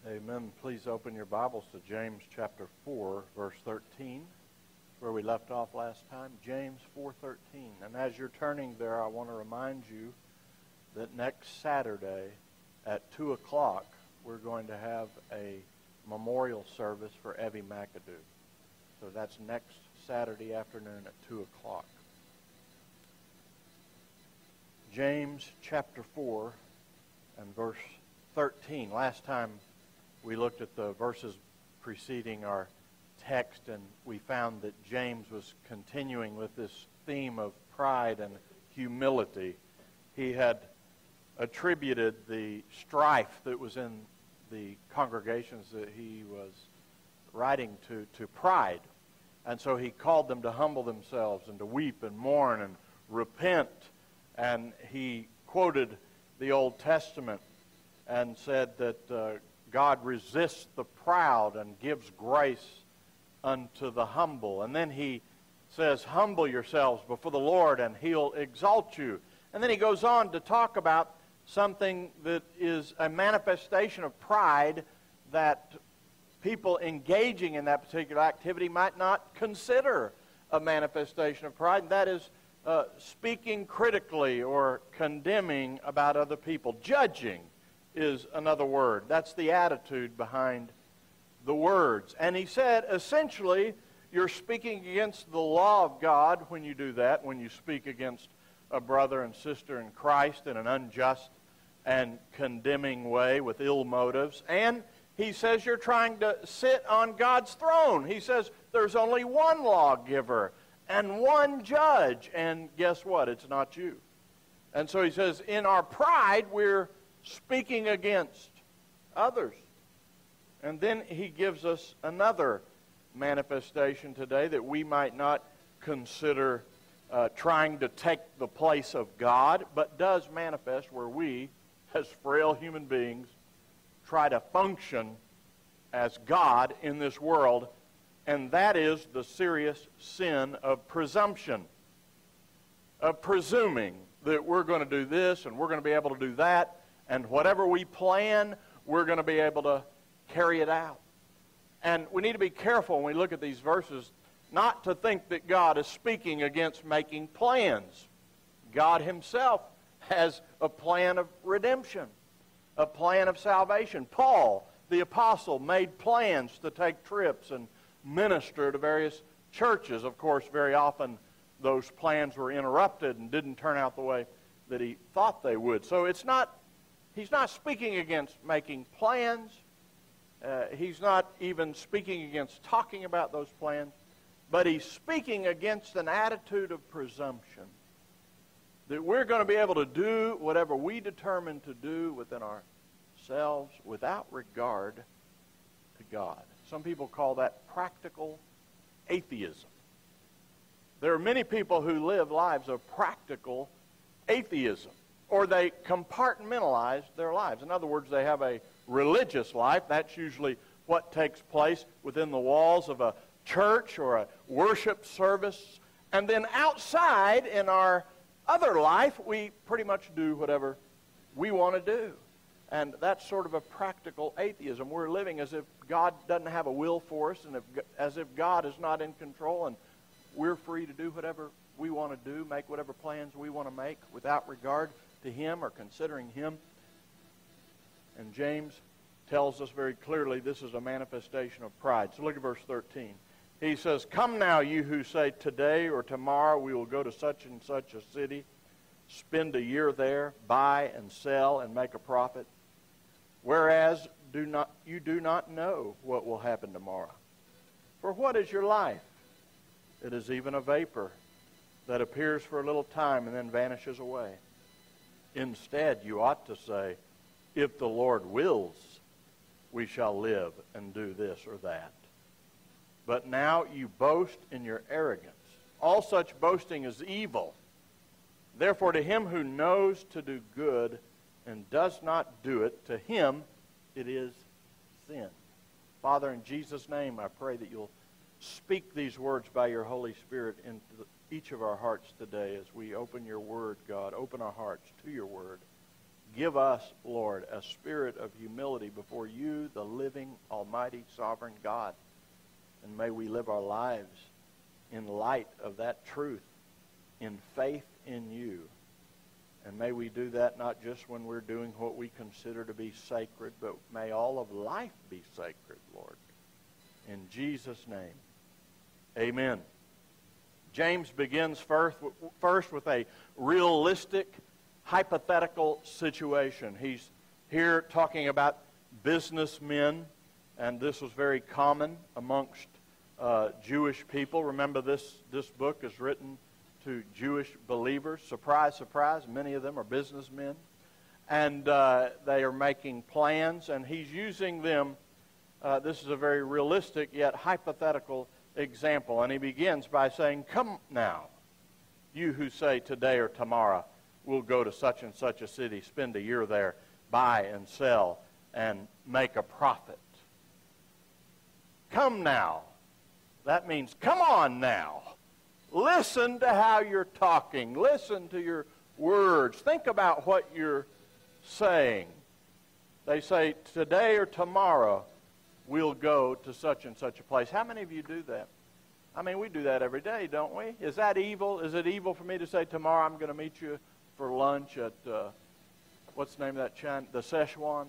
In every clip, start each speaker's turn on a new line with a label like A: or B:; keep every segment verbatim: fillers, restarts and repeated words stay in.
A: Amen. Please open your Bibles to James chapter four, verse thirteen, where we left off last time. James four thirteen. And as you're turning there, I want to remind you that next Saturday at two o'clock, we're going to have a memorial service for Evie McAdoo. So that's next Saturday afternoon at two o'clock. James chapter four and verse thirteen. Last time we looked at the verses preceding our text, and we found that James was continuing with this theme of pride and humility. He had attributed the strife that was in the congregations that he was writing to to pride. And so he called them to humble themselves and to weep and mourn and repent. And he quoted the Old Testament and said that uh, God resists the proud and gives grace unto the humble. And then he says, humble yourselves before the Lord and He'll exalt you. And then he goes on to talk about something that is a manifestation of pride that people engaging in that particular activity might not consider a manifestation of pride, and that is uh, speaking critically or condemning about other people. Judging is another word. That's the attitude behind the words. And he said, essentially, you're speaking against the law of God when you do that, when you speak against a brother and sister in Christ in an unjust and condemning way with ill motives. And he says you're trying to sit on God's throne. He says there's only one lawgiver and one judge. And guess what? It's not you. And so he says in our pride, we're speaking against others. And then he gives us another manifestation today that we might not consider uh, trying to take the place of God, but does manifest where we, as frail human beings, try to function as God in this world, and that is the serious sin of presumption, of presuming that we're going to do this and we're going to be able to do that, and whatever we plan, we're going to be able to carry it out. And we need to be careful when we look at these verses not to think that God is speaking against making plans. God himself has a plan of redemption, a plan of salvation. Paul, the apostle, made plans to take trips and minister to various churches. Of course, very often those plans were interrupted and didn't turn out the way that he thought they would. So it's not He's not speaking against making plans. Uh, he's not even speaking against talking about those plans. But he's speaking against an attitude of presumption. That we're going to be able to do whatever we determine to do within ourselves without regard to God. Some people call that practical atheism. There are many people who live lives of practical atheism. Or they compartmentalize their lives. In other words, they have a religious life. That's usually what takes place within the walls of a church or a worship service. And then outside in our other life, we pretty much do whatever we want to do. And that's sort of a practical atheism. We're living as if God doesn't have a will for us, and if, as if God is not in control, and we're free to do whatever we want to do, make whatever plans we want to make without regard to him or considering him. And James tells us very clearly this is a manifestation of pride. So look at verse thirteen. He says, come now, you who say today or tomorrow we will go to such and such a city, spend a year there, buy and sell and make a profit, whereas do not you do not know what will happen tomorrow. For what is your life? It is even a vapor that appears for a little time and then vanishes away. Instead, you ought to say, if the Lord wills, we shall live and do this or that. But now you boast in your arrogance. All such boasting is evil. Therefore, to him who knows to do good and does not do it, to him it is sin. Father, in Jesus' name, I pray that you'll speak these words by your Holy Spirit into each of our hearts today as we open your word, God. Open our hearts to your word. Give us, Lord, a spirit of humility before you, the living, almighty, sovereign God. And may we live our lives in light of that truth, in faith in you. And may we do that not just when we're doing what we consider to be sacred, but may all of life be sacred, Lord. In Jesus' name, amen. James begins first, first with a realistic, hypothetical situation. He's here talking about businessmen, and this was very common amongst uh, Jewish people. Remember, this, this book is written to Jewish believers. Surprise, surprise, many of them are businessmen. And uh, they are making plans, and he's using them. Uh, this is a very realistic yet hypothetical example. And he begins by saying, come now, you who say today or tomorrow we'll go to such and such a city, spend a year there, buy and sell, and make a profit. Come now. That means come on now. Listen to how you're talking. Listen to your words. Think about what you're saying. They say today or tomorrow we'll go to such and such a place. How many of you do that? I mean, we do that every day, don't we? Is that evil? Is it evil for me to say tomorrow I'm going to meet you for lunch at, uh, what's the name of that China? The Szechuan?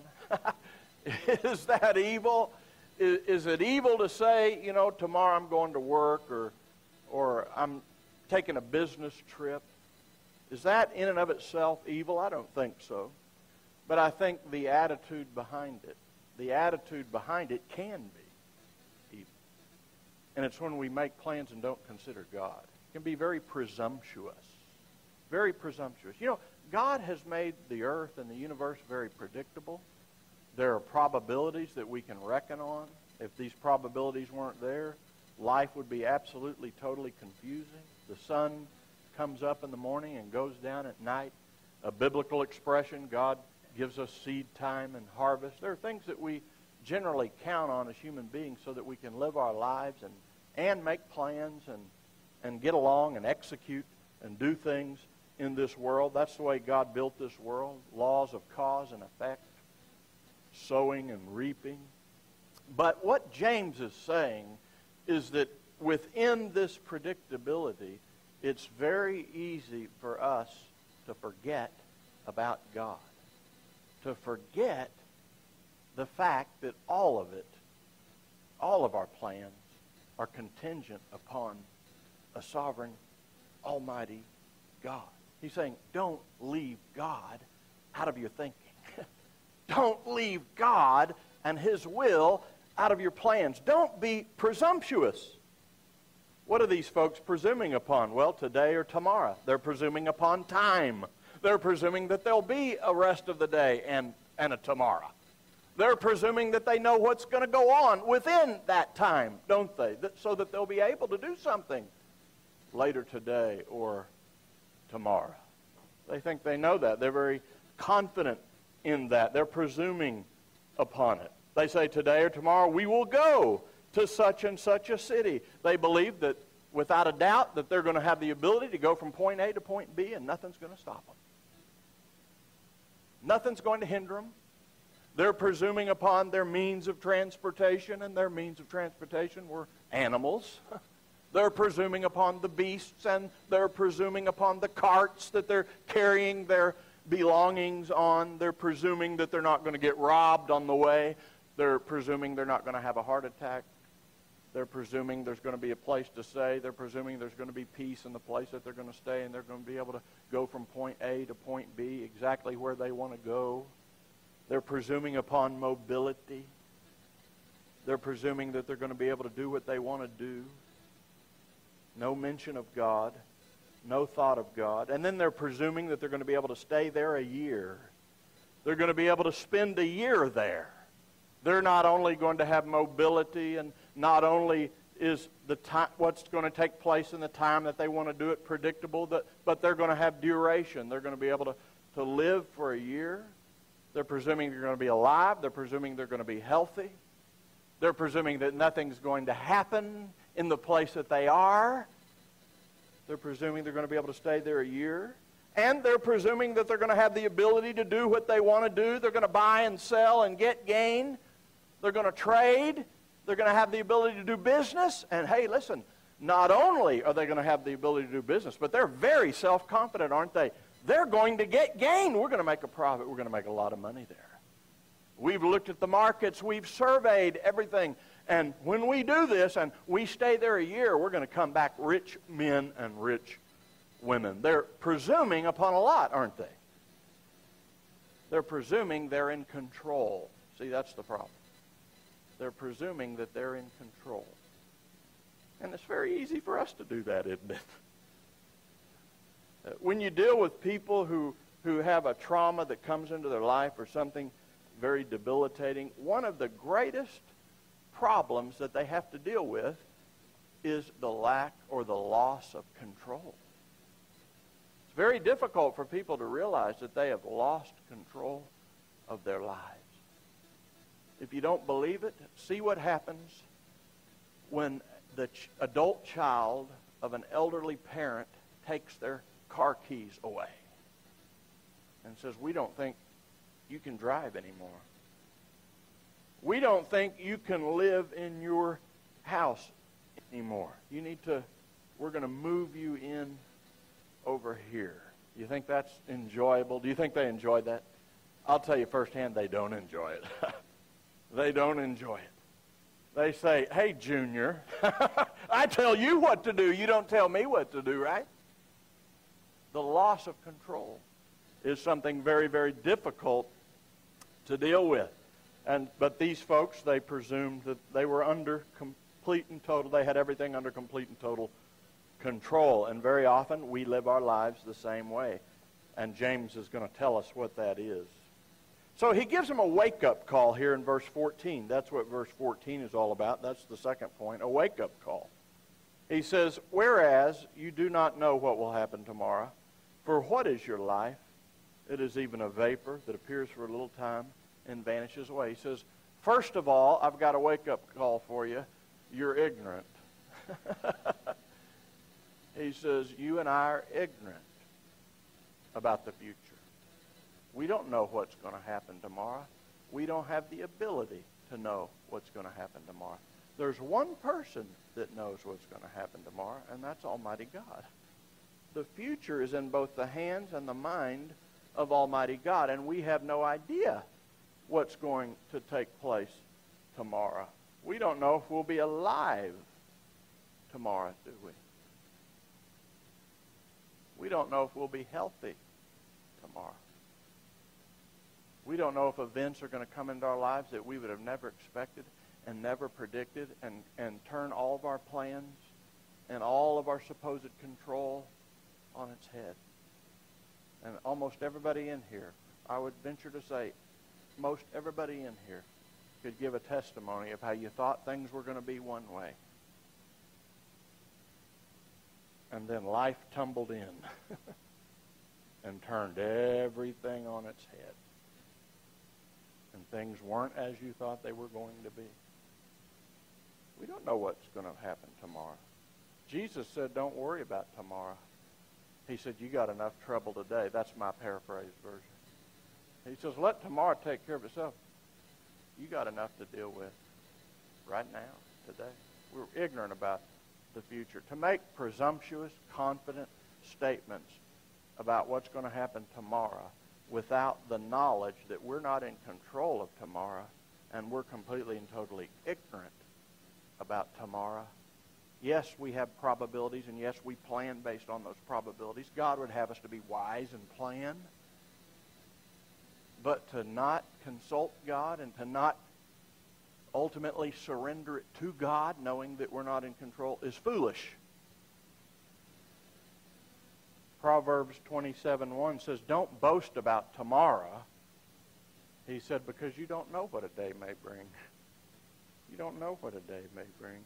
A: Is that evil? Is, is it evil to say, you know, tomorrow I'm going to work, or, or I'm taking a business trip? Is that in and of itself evil? I don't think so. But I think the attitude behind it, the attitude behind it can be evil. And it's when we make plans and don't consider God. It can be very presumptuous. Very presumptuous. You know, God has made the earth and the universe very predictable. There are probabilities that we can reckon on. If these probabilities weren't there, life would be absolutely, totally confusing. The sun comes up in the morning and goes down at night. A biblical expression, God gives us seed time and harvest. There are things that we generally count on as human beings so that we can live our lives and, and make plans and, and get along and execute and do things in this world. That's the way God built this world. Laws of cause and effect, sowing and reaping. But what James is saying is that within this predictability, it's very easy for us to forget about God. To forget the fact that all of it, all of our plans, are contingent upon a sovereign, almighty God. He's saying, don't leave God out of your thinking. Don't leave God and His will out of your plans. Don't be presumptuous. What are these folks presuming upon? Well, today or tomorrow. They're presuming upon time. They're presuming that there'll be a rest of the day and, and a tomorrow. They're presuming that they know what's going to go on within that time, don't they? That, so that they'll be able to do something later today or tomorrow. They think they know that. They're very confident in that. They're presuming upon it. They say today or tomorrow we will go to such and such a city. They believe that without a doubt that they're going to have the ability to go from point A to point B and nothing's going to stop them. Nothing's going to hinder them. They're presuming upon their means of transportation, and their means of transportation were animals. They're presuming upon the beasts, and they're presuming upon the carts that they're carrying their belongings on. They're presuming that they're not going to get robbed on the way. They're presuming they're not going to have a heart attack. They're presuming there's going to be a place to stay. They're presuming there's going to be peace in the place that they're going to stay, and they're going to be able to go from point A to point B exactly where they want to go. They're presuming upon mobility. They're presuming that they're going to be able to do what they want to do. No mention of God. No thought of God. And then they're presuming that they're going to be able to stay there a year. They're going to be able to spend a year there. They're not only going to have mobility, and not only is the time, what's going to take place in the time that they want to do it predictable, that, but they're going to have duration. They're going to be able to, to live for a year. They're presuming they're going to be alive. They're presuming they're going to be healthy. They're presuming that nothing's going to happen in the place that they are. They're presuming they're going to be able to stay there a year. And they're presuming that they're going to have the ability to do what they want to do. They're going to buy and sell and get gain. They're going to trade. They're going to have the ability to do business. And hey, listen, not only are they going to have the ability to do business, but they're very self-confident, aren't they? They're going to get gain. We're going to make a profit. We're going to make a lot of money there. We've looked at the markets. We've surveyed everything. And when we do this and we stay there a year, we're going to come back rich men and rich women. They're presuming upon a lot, aren't they? They're presuming they're in control. See, that's the problem. They're presuming that they're in control. And it's very easy for us to do that, isn't it? When you deal with people who, who have a trauma that comes into their life or something very debilitating, one of the greatest problems that they have to deal with is the lack or the loss of control. It's very difficult for people to realize that they have lost control of their lives. If you don't believe it, see what happens when the ch- adult child of an elderly parent takes their car keys away and says, we don't think you can drive anymore. We don't think you can live in your house anymore. You need to, we're going to move you in over here. You think that's enjoyable? Do you think they enjoy that? I'll tell you firsthand, they don't enjoy it. They don't enjoy it. They say, hey, Junior, I tell you what to do. You don't tell me what to do, right? The loss of control is something very, very difficult to deal with. And but these folks, they presumed that they were under complete and total, they had everything under complete and total control. And very often we live our lives the same way. And James is going to tell us what that is. So he gives them a wake-up call here in verse fourteen. That's what verse fourteen is all about. That's the second point, a wake-up call. He says, whereas you do not know what will happen tomorrow, for what is your life? It is even a vapor that appears for a little time and vanishes away. He says, first of all, I've got a wake-up call for you. You're ignorant. He says, you and I are ignorant about the future. We don't know what's going to happen tomorrow. We don't have the ability to know what's going to happen tomorrow. There's one person that knows what's going to happen tomorrow, and that's Almighty God. The future is in both the hands and the mind of Almighty God, and we have no idea what's going to take place tomorrow. We don't know if we'll be alive tomorrow, do we? We don't know if we'll be healthy tomorrow. We don't know if events are going to come into our lives that we would have never expected and never predicted and, and turn all of our plans and all of our supposed control on its head. And almost everybody in here, I would venture to say, most everybody in here could give a testimony of how you thought things were going to be one way. And then life tumbled in and turned everything on its head. And things weren't as you thought they were going to be. We don't know what's going to happen tomorrow. Jesus said, don't worry about tomorrow. He said, you got enough trouble today. That's my paraphrased version. He says, let tomorrow take care of itself. You got enough to deal with right now, today. We're ignorant about the future. To make presumptuous, confident statements about what's going to happen tomorrow without the knowledge that we're not in control of tomorrow and we're completely and totally ignorant about tomorrow. Yes, we have probabilities, and yes, we plan based on those probabilities. God would have us to be wise and plan. But to not consult God and to not ultimately surrender it to God, knowing that we're not in control, is foolish. Proverbs twenty-seven one says, don't boast about tomorrow. He said, because you don't know what a day may bring. You don't know what a day may bring.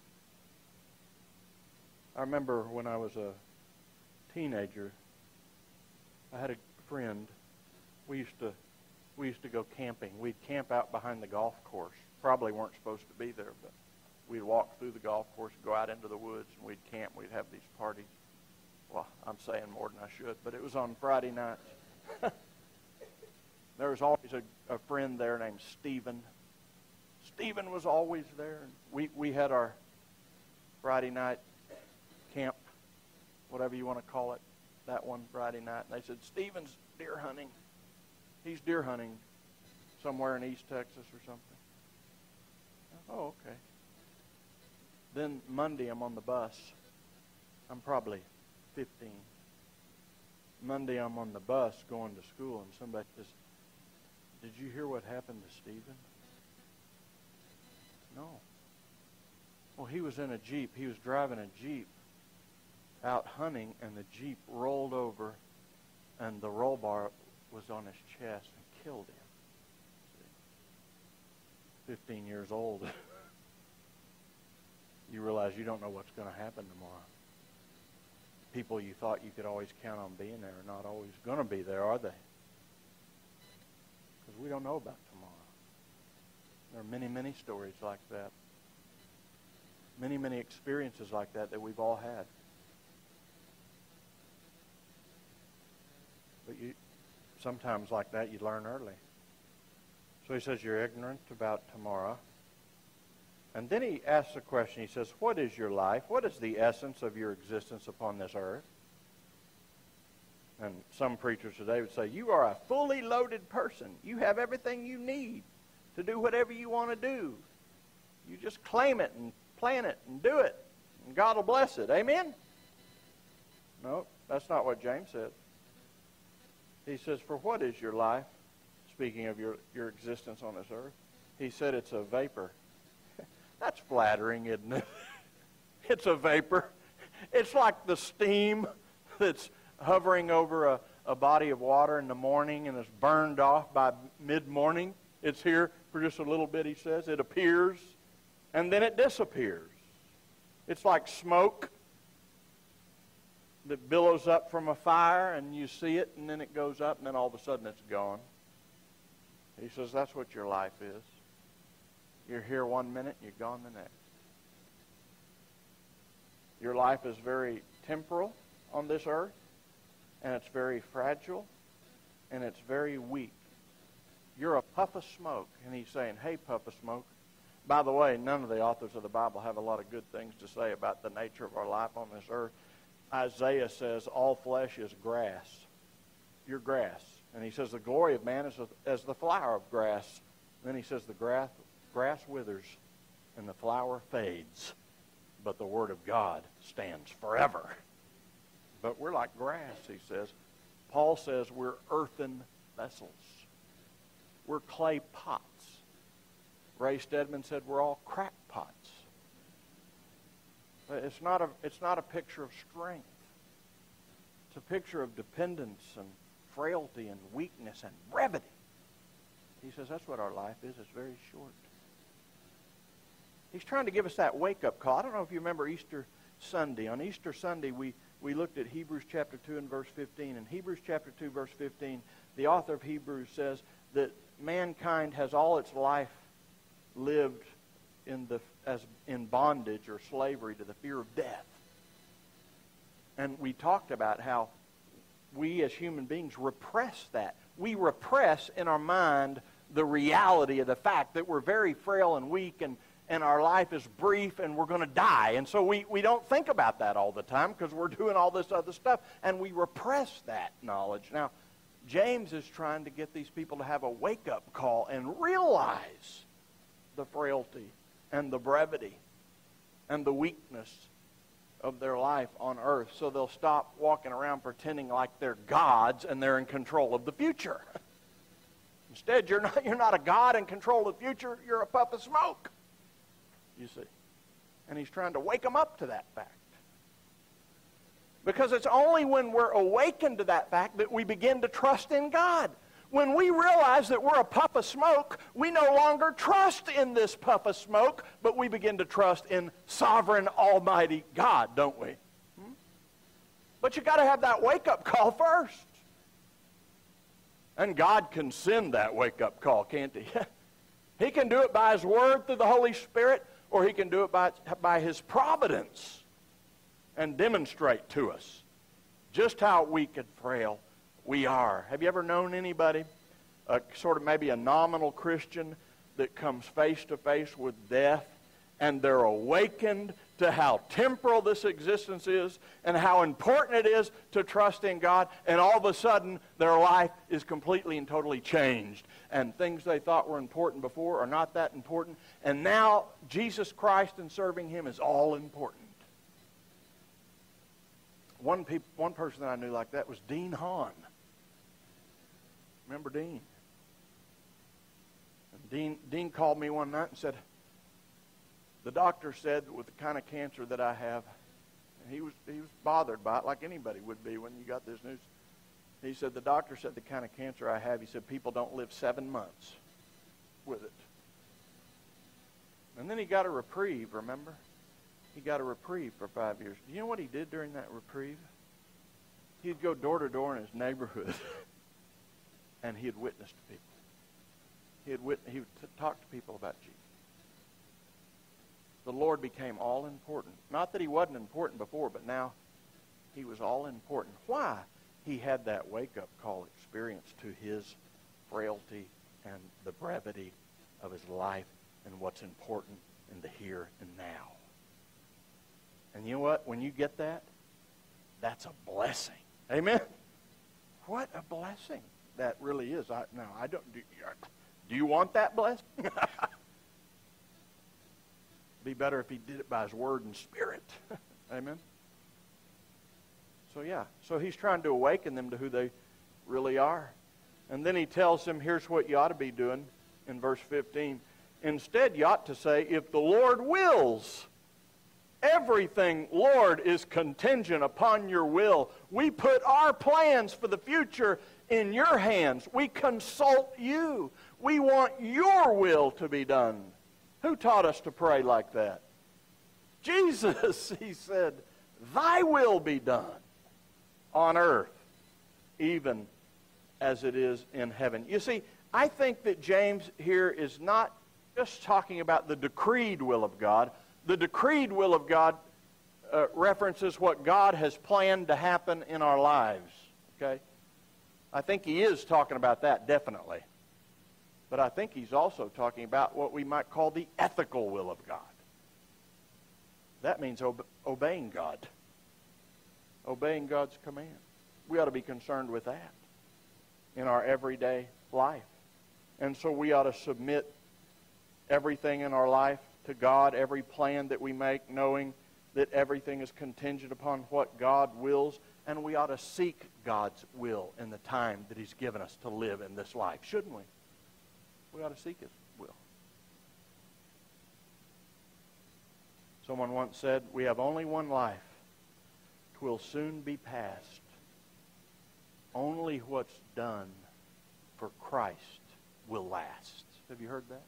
A: I remember when I was a teenager, I had a friend. We used to we used to go camping. We'd camp out behind the golf course. Probably weren't supposed to be there, but we'd walk through the golf course, go out into the woods, and we'd camp. We'd have these parties. Well, I'm saying more than I should, but it was on Friday night. There was always a, a friend there named Stephen. Stephen was always there. We, we had our Friday night camp, whatever you want to call it, that one Friday night. And they said, Stephen's deer hunting. He's deer hunting somewhere in East Texas or something. Oh, okay. Then Monday I'm on the bus. I'm probably fifteen. Monday I'm on the bus going to school, and somebody says, did you hear what happened to Stephen? No. Well, he was in a Jeep. He was driving a Jeep out hunting, and the Jeep rolled over, and the roll bar was on his chest and killed him. fifteen years old. You realize you don't know what's going to happen tomorrow. People you thought you could always count on being there are not always going to be there, are they? Because we don't know about tomorrow. There are many, many stories like that. Many, many experiences like that that we've all had. But you, sometimes like that, you learn early. So he says, you're ignorant about tomorrow. And then he asks a question. He says, what is your life? What is the essence of your existence upon this earth? And some preachers today would say, you are a fully loaded person. You have everything you need to do whatever you want to do. You just claim it and plan it and do it, and God will bless it. Amen? No, that's not what James said. He says, for what is your life? Speaking of your, your existence on this earth. He said it's a vapor. That's flattering, isn't it? It's a vapor. It's like the steam that's hovering over a, a body of water in the morning and is burned off by mid-morning. It's here for just a little bit, he says. It appears, and then it disappears. It's like smoke that billows up from a fire, and you see it, and then it goes up, and then all of a sudden it's gone. He says that's what your life is. You're here one minute, you're gone the next. Your life is very temporal on this earth, and it's very fragile, and it's very weak. You're a puff of smoke. And he's saying, hey, puff of smoke. By the way, none of the authors of the Bible have a lot of good things to say about the nature of our life on this earth. Isaiah says all flesh is grass. You're grass. And he says the glory of man is as the flower of grass. Then he says the grass, grass withers and the flower fades, but the word of God stands forever. But we're like grass, he says. Paul says we're earthen vessels. We're clay pots. Ray Stedman said we're all crackpots. It's not a, it's not a picture of strength. It's a picture of dependence and frailty and weakness and brevity. He says that's what our life is. It's very short. He's trying to give us that wake-up call. I don't know if you remember Easter Sunday. On Easter Sunday, we, we looked at Hebrews chapter two and verse fifteen. In Hebrews chapter two, verse fifteen, the author of Hebrews says that mankind has all its life lived in the as in bondage or slavery to the fear of death. And we talked about how we as human beings repress that. We repress in our mind the reality of the fact that we're very frail and weak, and, and our life is brief and we're going to die. And so we, we don't think about that all the time because we're doing all this other stuff, and we repress that knowledge. Now, James is trying to get these people to have a wake-up call and realize the frailty and the brevity and the weakness of their life on earth, so they'll stop walking around pretending like they're gods and they're in control of the future. Instead, you're not, you're not a god in control of the future. You're a puff of smoke, you see. And he's trying to wake them up to that fact. Because it's only when we're awakened to that fact that we begin to trust in God. When we realize that we're a puff of smoke, we no longer trust in this puff of smoke, but we begin to trust in sovereign, almighty God, don't we? Hmm? But you got to have that wake-up call first. And God can send that wake-up call, can't he? He can do it by his word through the Holy Spirit, or he can do it by, by his providence and demonstrate to us just how weak and frail we are. Have you ever known anybody, a, sort of maybe a nominal Christian, that comes face to face with death, and they're awakened to how temporal this existence is and how important it is to trust in God, and all of a sudden their life is completely and totally changed, and things they thought were important before are not that important, and now Jesus Christ and serving Him is all important. One, peop- one person that I knew like that was Dean Hahn. Remember Dean? And Dean, Dean called me one night and said, the doctor said with the kind of cancer that I have, he was he was bothered by it like anybody would be when you got this news. He said, the doctor said the kind of cancer I have, he said, people don't live seven months with it. And then he got a reprieve, remember? He got a reprieve for five years. Do you know what he did during that reprieve? He'd go door to door in his neighborhood, and he'd witness to people. He'd wit- he would t- talk to people about Jesus. The Lord became all important. Not that He wasn't important before, but now He was all important. Why? He had that wake-up call experience to his frailty and the brevity of his life and what's important in the here and now. And you know what? When you get that, that's a blessing. Amen? What a blessing that really is. I, now, I don't. Do, do you want that blessing? Be better if He did it by His Word and Spirit. Amen? So, yeah. So He's trying to awaken them to who they really are. And then He tells them, here's what you ought to be doing in verse fifteen. Instead, you ought to say, if the Lord wills. Everything, Lord, is contingent upon your will. We put our plans for the future in your hands. We consult you. We want your will to be done. Who taught us to pray like that? Jesus. He said, thy will be done on earth, even as it is in heaven. You see, I think that James here is not just talking about the decreed will of God. The decreed will of God uh, references what God has planned to happen in our lives. Okay? I think he is talking about that, definitely. But I think he's also talking about what we might call the ethical will of God. That means obe- obeying God. Obeying God's command. We ought to be concerned with that in our everyday life. And so we ought to submit everything in our life to God, every plan that we make, knowing that everything is contingent upon what God wills, and we ought to seek God's will in the time that He's given us to live in this life, shouldn't we? We ought to seek His will. Someone once said, we have only one life. 'Twill soon be past. Only what's done for Christ will last. Have you heard that?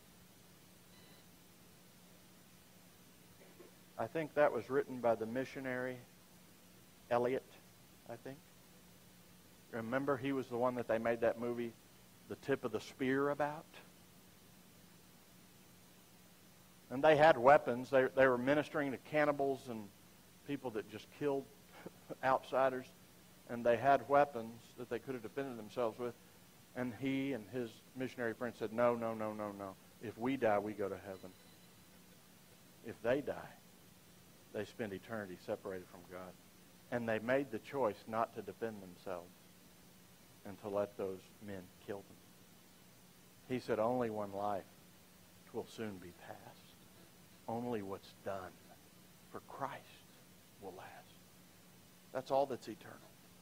A: I think that was written by the missionary Eliot, I think. Remember, he was the one that they made that movie, The Tip of the Spear, about? And they had weapons. They, they were ministering to cannibals and people that just killed outsiders. And they had weapons that they could have defended themselves with. And he and his missionary friend said, no, no, no, no, no. If we die, we go to heaven. If they die, they spend eternity separated from God. And they made the choice not to defend themselves and to let those men kill them. He said, only one life. 'Twill soon be past. Only what's done for Christ will last. That's all that's eternal.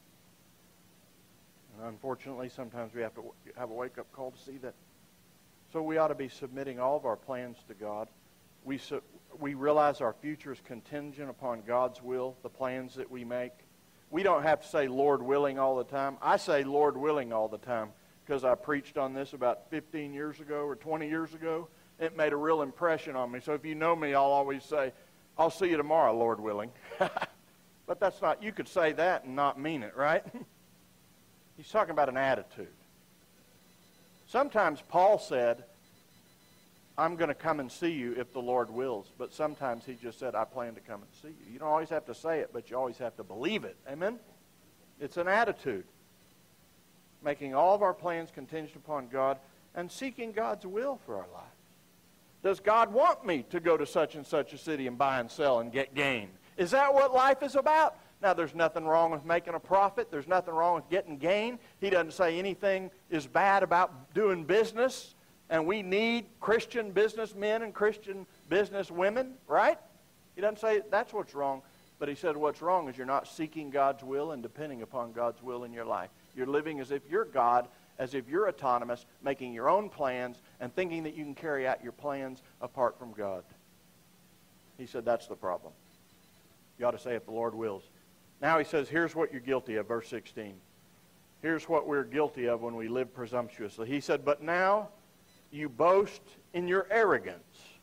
A: And unfortunately, sometimes we have to have a wake-up call to see that. So we ought to be submitting all of our plans to God. We su- we realize our future is contingent upon God's will, the plans that we make. We don't have to say Lord willing all the time. I say Lord willing all the time because I preached on this about fifteen years ago or twenty years ago. It made a real impression on me. So if you know me, I'll always say, I'll see you tomorrow, Lord willing. But that's not, you could say that and not mean it, right? He's talking about an attitude. Sometimes Paul said, I'm going to come and see you if the Lord wills. But sometimes he just said, I plan to come and see you. You don't always have to say it, but you always have to believe it. Amen? It's an attitude. Making all of our plans contingent upon God and seeking God's will for our life. Does God want me to go to such and such a city and buy and sell and get gain? Is that what life is about? Now, there's nothing wrong with making a profit. There's nothing wrong with getting gain. He doesn't say anything is bad about doing business. And we need Christian businessmen and Christian businesswomen, right? He doesn't say that's what's wrong. But he said what's wrong is you're not seeking God's will and depending upon God's will in your life. You're living as if you're God, as if you're autonomous, making your own plans and thinking that you can carry out your plans apart from God. He said that's the problem. You ought to say if the Lord wills. Now he says, here's what you're guilty of, verse sixteen. Here's what we're guilty of when we live presumptuously. He said, but now you boast in your arrogance.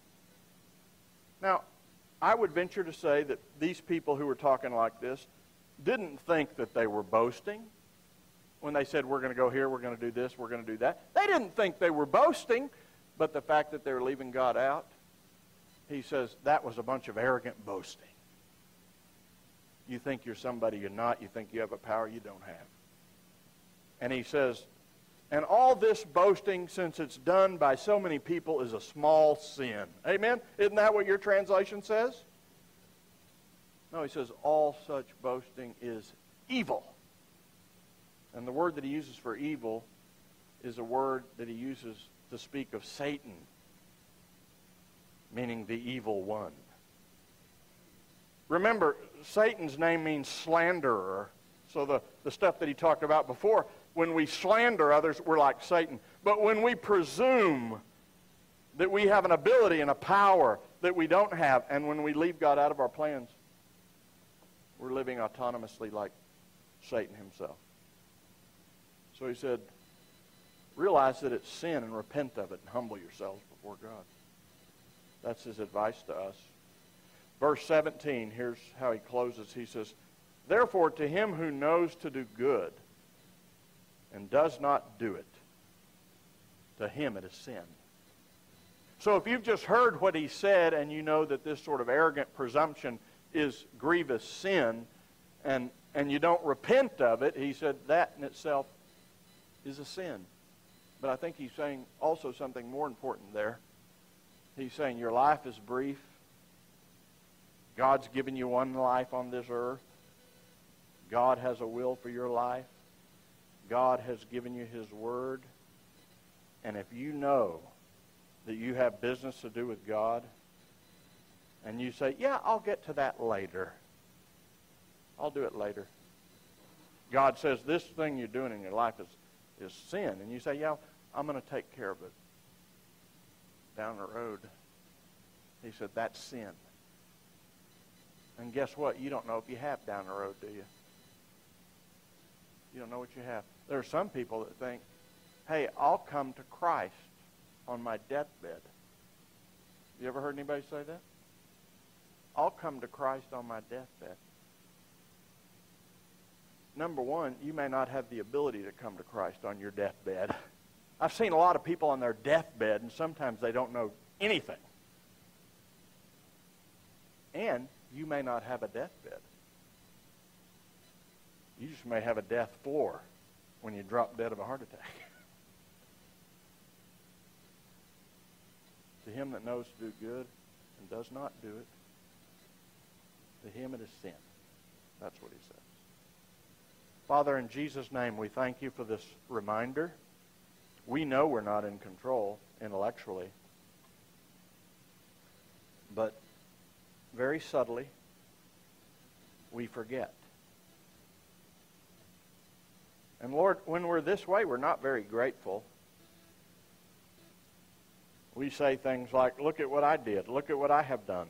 A: Now, I would venture to say that these people who were talking like this didn't think that they were boasting. When they said, we're going to go here, we're going to do this, we're going to do that. They didn't think they were boasting, but the fact that they were leaving God out, he says, that was a bunch of arrogant boasting. You think you're somebody you're not. You think you have a power you don't have. And he says, and all this boasting, since it's done by so many people, is a small sin. Amen? Isn't that what your translation says? No, he says, all such boasting is evil. And the word that he uses for evil is a word that he uses to speak of Satan, meaning the evil one. Remember, Satan's name means slanderer. So the, the stuff that he talked about before, when we slander others, we're like Satan. But when we presume that we have an ability and a power that we don't have, and when we leave God out of our plans, we're living autonomously like Satan himself. So he said, realize that it's sin and repent of it and humble yourselves before God. That's his advice to us. Verse seventeen, here's how he closes. He says, therefore to him who knows to do good and does not do it, to him it is sin. So if you've just heard what he said and you know that this sort of arrogant presumption is grievous sin and, and you don't repent of it, he said that in itself is a sin. But I think he's saying also something more important there. He's saying your life is brief. God's given you one life on this earth. God has a will for your life. God has given you his word. And if you know that you have business to do with God, and you say, yeah, I'll get to that later. I'll do it later. God says this thing you're doing in your life is, is sin. And you say, yeah, I'm going to take care of it down the road. He said, that's sin. And guess what? You don't know if you have down the road, do you? You don't know what you have. There are some people that think, hey, I'll come to Christ on my deathbed. You ever heard anybody say that? I'll come to Christ on my deathbed. Number one, you may not have the ability to come to Christ on your deathbed. I've seen a lot of people on their deathbed, and sometimes they don't know anything. And you may not have a deathbed. You just may have a death floor when you drop dead of a heart attack. To him that knows to do good and does not do it, to him it is sin. That's what he says. Father, in Jesus' name, we thank you for this reminder. We know we're not in control intellectually, but very subtly, we forget. And Lord, when we're this way, we're not very grateful. We say things like, look at what I did, look at what I have done.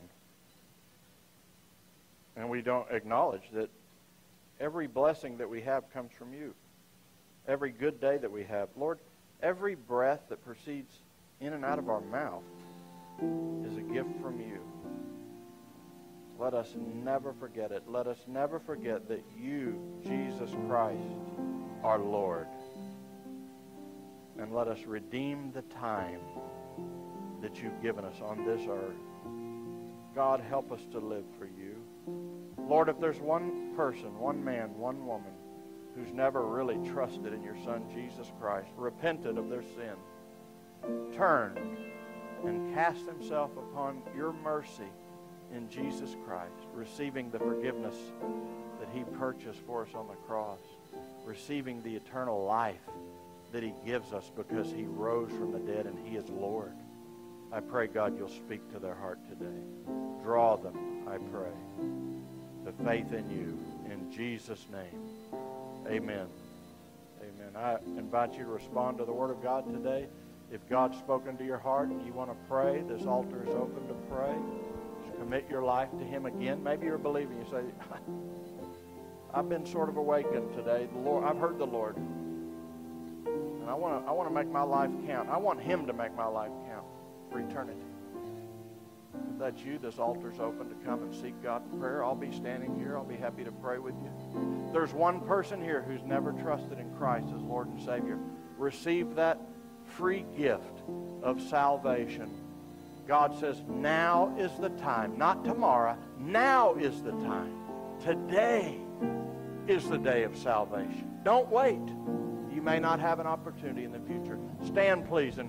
A: And we don't acknowledge that every blessing that we have comes from you. Every good day that we have. Lord, every breath that proceeds in and out of our mouth is a gift from you. Let us never forget it. Let us never forget that you, Jesus Christ, are Lord. And let us redeem the time that you've given us on this earth. God, help us to live for you. Lord, if there's one person, one man, one woman who's never really trusted in your Son, Jesus Christ, repented of their sin, turned, and cast himself upon your mercy in Jesus Christ, receiving the forgiveness that he purchased for us on the cross, receiving the eternal life that he gives us because he rose from the dead and he is Lord. I pray, God, you'll speak to their heart today. Draw them, I pray, to faith in you. In Jesus' name, amen. Amen. I invite you to respond to the Word of God today. If God's spoken to your heart and you want to pray, this altar is open to pray. Just commit your life to him again. Maybe you're believing. You say, I've been sort of awakened today. The Lord, I've heard the Lord. And I want to I want to make my life count. I want him to make my life count for eternity. If that's you, this altar's open to come and seek God in prayer. I'll be standing here. I'll be happy to pray with you. There's one person here who's never trusted in Christ as Lord and Savior. Receive that free gift of salvation. God says, now is the time. Not tomorrow. Now is the time. Today is the day of salvation. Don't wait. You may not have an opportunity in the future. Stand, please, and